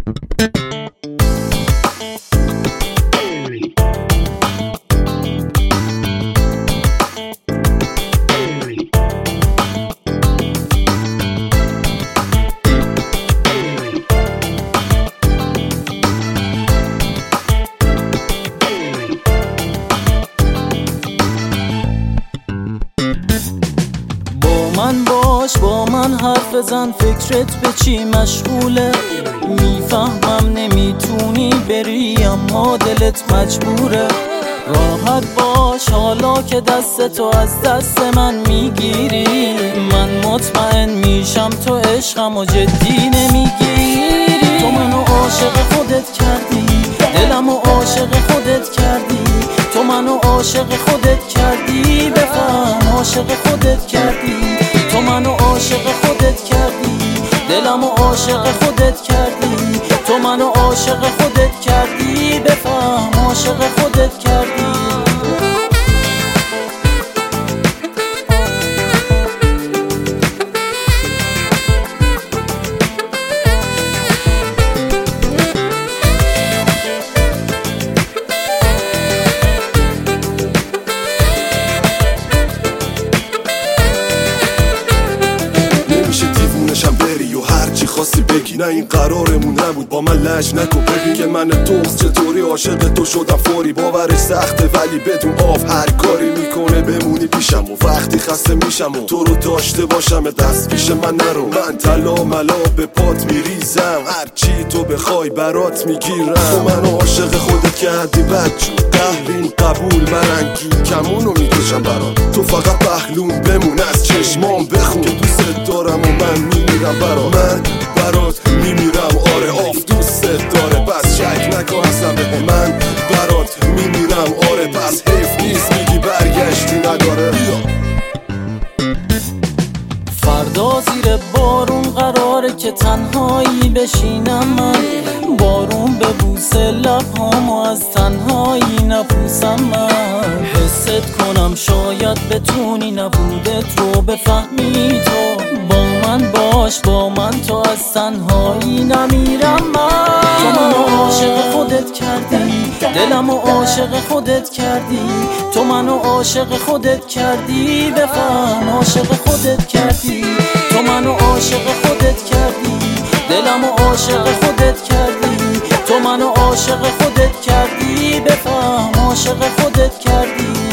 من باش، با من حرف بزن، فکرت به چی مشغوله؟ میفهمم نمیتونی بری اما دلت مجبوره. راحت باش حالا که دستتو از دست من میگیری. من مطمئن میشم تو عشقم و جدی نمیگیری. تو منو عاشق خودت کردی، دلمو عاشق خودت کردی. تو منو عاشق خودت کردی، بفهم عاشق خودت کردی. تو منو عاشق خودت کردی، دلمو عاشق خودت کردی. تو منو عاشق خودت کردی، بفهم عاشق خودت کردی. خواستی بگی نه این قرارمون نبود، با من لج نکن ببین که من دوست چطوری عاشق تو شدم فوری. باورش سخته ولی بدون آف هر کاری میکنه بمونی پیشم و وقتی خسته میشم و تو رو داشته باشم دست پیش من نرو. من طلا ملا به پات میریزم، هرچی تو بخوای برات میگیرم. تو منو عاشق خودت کردی بدجور قهرین قبول من انگی کمونو میکشم برات. تو فقط پهلون بمون از چشمام بخون که دوست دارم و من میمیرم برات. من برات میمیرم آره آف دوستت داره پس شک نکن اصلا به من برات میمیرم آره پس حیف نیست میگی برگشتی نداره. فردا زیر بارون قراره که تنهایی بشینم من. بارون به بوسه لبهامو از تنهایی نپوسم من. حست کنم شاید بتونی نبودت رو بفهمی. تو با من باش، با من تو از تنهایی نمیرم من. تو منو عاشق خودت کردی، دلمو عاشق خودت کردی. تو منو عاشق خودت کردی، بفهم عاشق خودت کردی. تو منو عاشق خودت کردی، دلمو عاشق خودت کردی. تو منو عاشق خودت کردی، بفهم عاشق خودت کردی.